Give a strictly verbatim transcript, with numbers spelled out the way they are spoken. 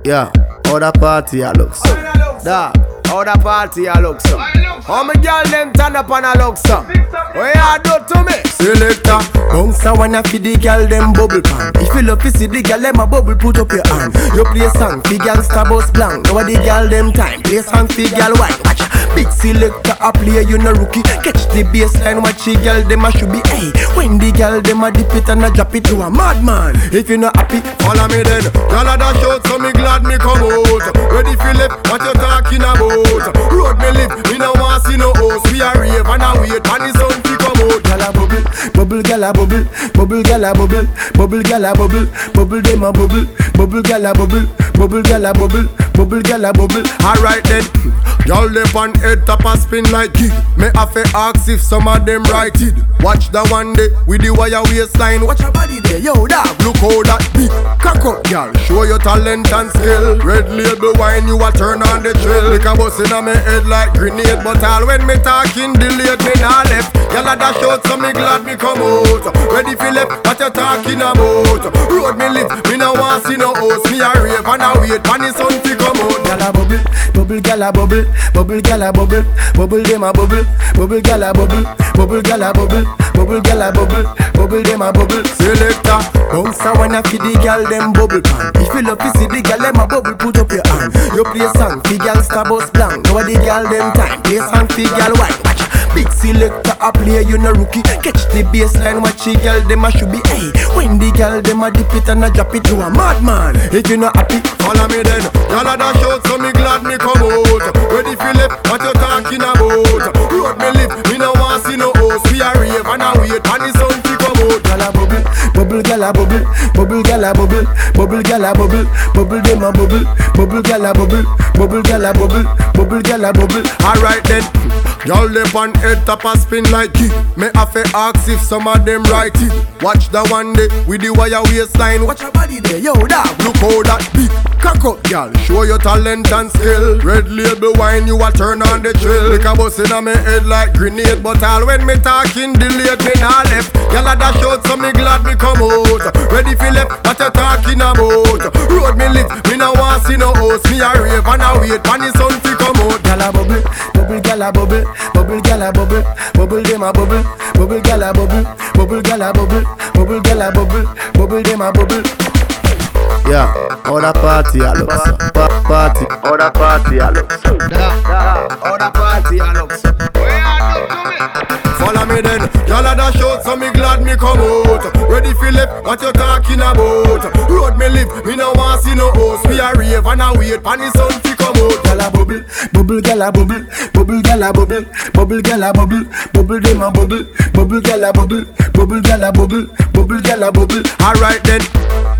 Yeah, how the party a look so? Da, how the party a look so? How me girl them turn up and a look so? What you do to me? Selector, bounce a wanna feed the girl them bubble pan. If you love to see the girl them a bubble, put up your hand. You play a song, fi girl star bus blank. Now the girl them time, play a song fi girl white. Watch, big selector a play, you no rookie. Catch the baseline, watch the girl them a should be. Hey, when the girl them a dip it and a drop it to a madman. If you not happy, follow me then. Girl a dash out, so me glad me come out. Ready fi left, what you talking about? Road me live, me no want see no host. We a rave and a wait, and the sun fi come out. Girl a bubble, bubble girl a bubble, bubble girl a bubble, bubble girl a bubble, bubble dem a bubble, bubble girl a bubble, bubble girl a bubble, bubble girl a bubble. Alright then, y'all left on head top a spin like kid. Me have to ask if some of them right it. Watch the one day with the wire waistline. Watch your body there, yo dog. Look how that big cock up, y'all. Show your talent and skill. Red label wine, you a turn on the trail. Like a bus in my head like grenade, but all when me talking delayed me nah left. Y'all a dash out, so me glad me come out. Ready for left, what you talking about? Road me live, me no want see no host. Me a rave and a wait, and the sun fi come out. Y'all a bubble, bubble gyal a bubble, bubble gyal a bubble, bubble dem a bubble, bubble gyal a bubble, bubble gyal a bubble, bubble gyal a bubble, bubble dem a bubble. Selector, bounce a wanna feed the gyal dem bubble pan. If you love to see the gyal dem a bubble, put up your hand. You play a song, fi gyal star bus blank. Now the gyal dem time, play a song fi gyal white. Watch, big selector a play, you no rookie. Catch the baseline, watch the gyal dem a should be. Hey, when the gyal dem a dip it and a drop it to a madman. If you not happy, follow me then. Gyal a dash out, so me glad me come out. Ready fi left, what you talking about? Road me live, me no want see no host. We a rave and a wait, and the sun fi come out. Gyal a bubble, bubble gyal a bubble, bubble gyal a bubble, bubble gyal a bubble, bubble dem a bubble, bubble gyal a bubble, bubble gyal a bubble, bubble gyal a bubble. Alright then, y'all left on head top a spin like kid. Me have to ask if some of them right it. Watch the one day with the wire waistline. Watch your body there, yo dog. Look how that big cock up, y'all. Show your talent and skill. Red label wine, you a turn on the trail. Like a bus in my head like grenade, but all when me talking delayed me nah left. Y'all a dash out, so me glad me come out. Ready for left, what you talking about? Road me live, me no want see no host. Me a rave and a wait, and the sun fi come out. Gyal a bubble, bubble gyal a bubble, bubble gyal a bubble, bubble dem a bubble, bubble gyal a bubble, bubble gyal a bubble, bubble gyal a bubble, bubble dem a bubble. Yeah, how the party a look so? Pa- Party, how the party a look so? Da, da, how the party a look so? Follow me then, y'all a dash out, so me glad me come out. Ready for left, what you talking about? Road me live, me no want see no host. We a rave and a wait, and the sun fi come out. Gyal a bubble, bubble gyal a bubble, bubble gyal a bubble, bubble gyal a bubble, bubble dem a bubble, bubble gyal a bubble, bubble gyal a bubble, bubble gyal a bubble. Alright then.